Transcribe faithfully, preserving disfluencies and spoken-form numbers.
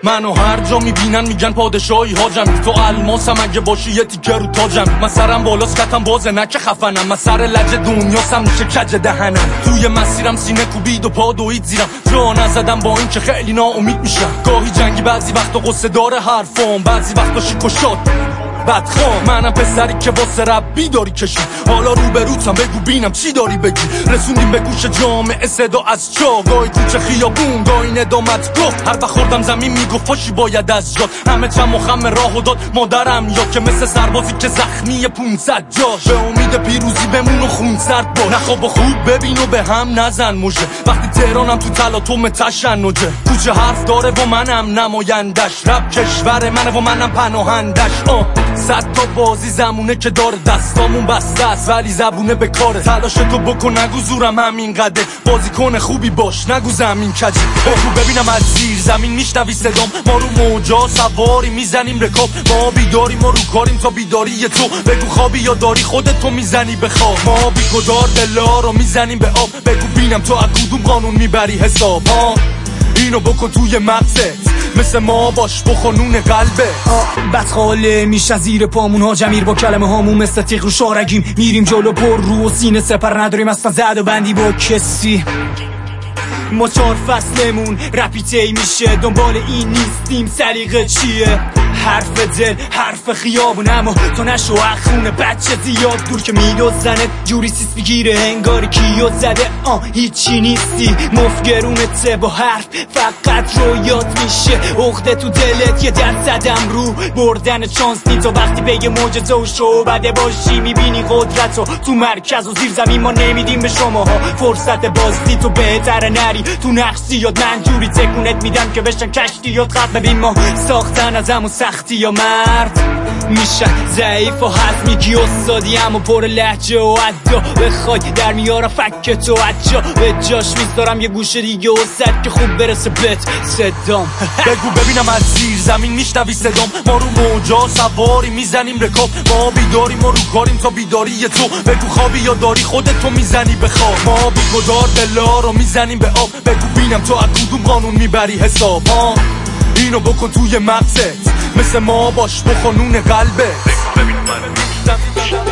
منو هر جا میبینن میگن پادشاهی حاجمی، تو الماسم اگه باشی یه تیکه رو تاجمی. من سرم بالاست کتم بازه نه که خفنم، من سر لج دنیاسم میشه کج دهنم. توی مسیرم سینه کوبید و پا دوید زیرم، جا نزدم با این که خیلی ناامید میشم. گاهی جنگی بعضی وقتا قصه داره حرفام، بعضی وقتا شیکوشات بدخوام. منم پسری که واسه رب بیداری کشید، حالا روبروتم بگو بینم چی داری بگی. رسوندیم به گوش جامعه صدا از چا، گاهی کوچه خیابون گاهی ندامت گفت. هر وقت خوردم زمین میگفت پاشی باید از جات. همه چم و خم راهو داد مادرم، یا که مثل سربازی که زخمی پونصد جاش. به امید پیروزی بمون و خون سرد با، نخواب و خوب ببین و به هم نزن مژه. وقتی تهرانم تو تلاطم تشنجه، کوچه حرف داره و منم نمایندش. رب کشور منه و منم پناهندش. آه صد تا بازی زمونه که داره، دستامون بسته است ولی زبونه به کاره. تلاش تو بکن نگو زورم همین قده، بازیکن خوبی باش نگو زمین کجی. بگو ببینم از زیر زمین میشنوی صدام، ما رو موجا سواری میزنیم رکاب. ما بیداریم و رو کاریم تا بیداری تو، بگو خوابی یا داری خودت تو میزنی به خواب. ما بیگدار دلا رو میزنیم به آب، بگو بینم تو از کدوم قانون میبری حساب. ها اینو بکن توی مغزت، مثل ما باش بخونون قلبه. بدخاله میشه زیر پامون ها جمیر، با کلمه هامون مثل تیغ رو شارگیم. میریم جلو پر رو و سینه سپر نداریم اصلا زد و بندی با کسی. ما چار فصلمون رپیتی میشه، دنبال این نیستیم سلیقه چیه. حرف دل حرف خیابون، اما تو نشو اخونه بچه زیاد دور که میدوزنه جوری سیس بگیره انگاری کیو زده. آه هیچی نیستی مفگرونته با حرف فقط رویات میشه. عقده تو دلت یه درصدم رو بردن چانس نی، تو وقتی بگه موجزه و شو بده باشی میبینی قدرتو تو مرکز و زیر زمین. ما نمیدیم به شماها فرصت بازی، تو بهتره نری تو نقصی یاد. من جوری تکونت میدم که بشن کشتی یاد خط. ببین ما ساختن از همون سختی یا مرد میشه ضعیف و حد میگی استادی، اما پر لحجه و عدا. بخوای در میارم فک تو عجا، به جاش میذارم یه گوشه دیگه و صد که خوب برسه بهت صدام. بگو ببینم از زیر زمین میشنوی صدام، ما رو موجا سواری میزنیم رکاب. ما بیداریم و رو کاریم تا بیداری تو، بگو خوابی یا داری خودت تو میزنی به خواب. ما بیگدار دلا رو میزنیم به آب، بگو بینم تو از کدوم قانون میبری حساب. ها اینو بکن توی مغزت، مثل ما باش بخونون قلبه. بگو ببینم من